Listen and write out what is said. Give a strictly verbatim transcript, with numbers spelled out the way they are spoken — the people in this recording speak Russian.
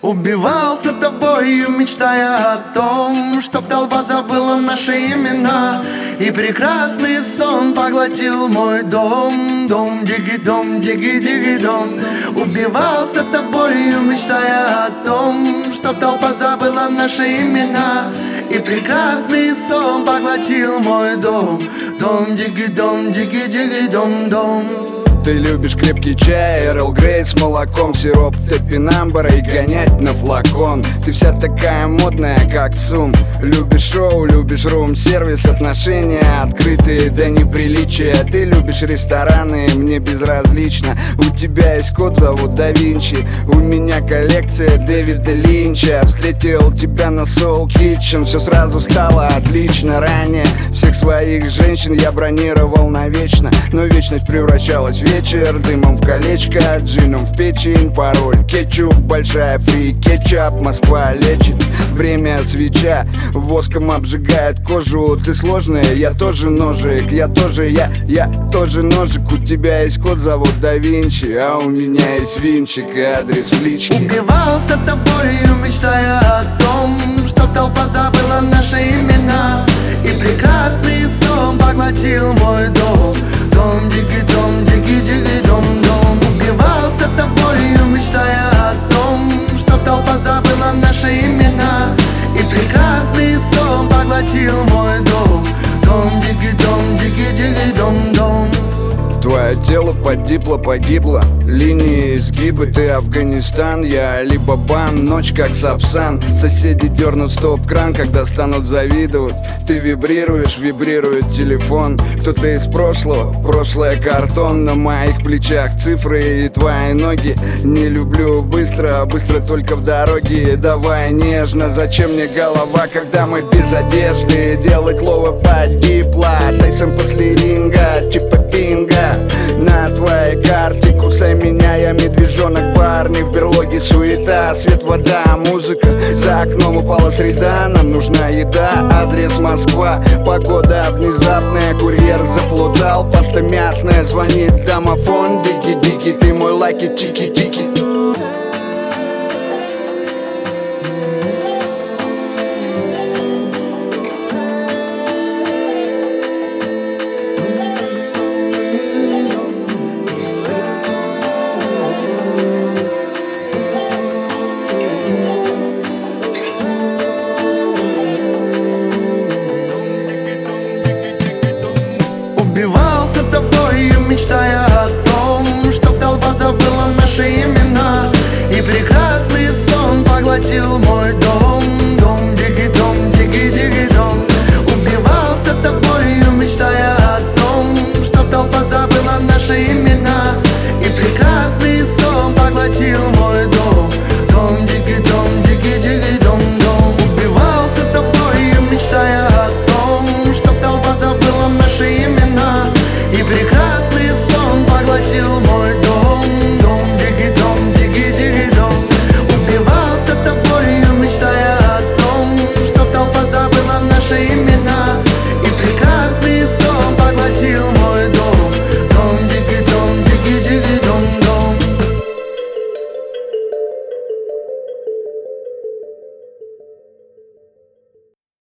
Убивался тобою, мечтая о том, чтоб толпа забыла наши имена, и прекрасный сон поглотил мой дом. Дом, диги, дом, диги, диги, дом. Убивался тобою, мечтая о том, чтоб толпа забыла наши имена, и прекрасный сон поглотил мой дом. Дом, диги, дом, диги, диги, дом, дом. Ты любишь крепкий чай, Эрл Грей с молоком, сироп топинамбура и гонять на флакон. Ты вся такая модная, как ЦУМ. Любишь шоу, любишь рум-сервис, отношения открытые до неприличия. Ты любишь рестораны, мне безразлично. У тебя есть кот, зовут Да Винчи. У меня коллекция Дэвида Линча. Встретил тебя на Soul Kitchen, все сразу стало отлично. Ранее всех своих женщин я бронировал навечно, но вечность превращалась в вечер. Дымом в колечко, джином в печень. Пароль кетчуп, большая фри, кетчап. Москва лечит, время свеча, воском обжигает кожу. Ты сложная, я тоже ножик. Я тоже, я, я тоже ножик. У тебя есть кот, зовут Да Винчи, а у меня есть винчик и адрес в личке. Убивался тобою, мечтая о том, чтоб толпа забыла наши имена, и прекрасный сон поглотил мой дом. Дом, диги, дом, диги, диги, дом, дом. Убивался тобою, мечтая о том, чтоб толпа забыла наши имена, и прекрасный сон поглотил мой дом. Дом, диги, дом, диги, диги, дом, дом. Твое тело погибло, погибло, линии изгибы. Ты Афганистан, я Али-Бабан. Ночь как Сапсан, соседи дернут стоп-кран, когда станут завидовать. Ты вибрируешь, вибрирует телефон. Кто-то из прошлого, прошлое картон. На моих плечах цифры и твои ноги. Не люблю быстро, быстро только в дороге. Давай нежно, зачем мне голова, когда мы без одежды? Делать лова погибла, Тайсон после ринга, типа пинга. На твоей карте кусай меня, я медвежонок. Парни в берлоге, суета, свет, вода, музыка. За окном упала среда, нам нужна еда. Адрес Москва, погода внезапная. Курьер заплутал, паста мятная. Звонит домофон, диги-диги, ты мой лайки, тики-тики. Убивался тобою, мечтая о том, чтоб толпа забыла наши имена, и прекрасный сон поглотил мой дом. Дом, диги, дом, диги, диги, дом. Убивался тобою, мечтая о том, чтоб толпа забыла наши имена, и прекрасный сон поглотил мой дом. Дом, диги, дом, диги, диги, дом, дом. Убивался тобою, мечтая о том, чтоб толпа забыла наши имена, и прекрасный сон поглотил мой дом.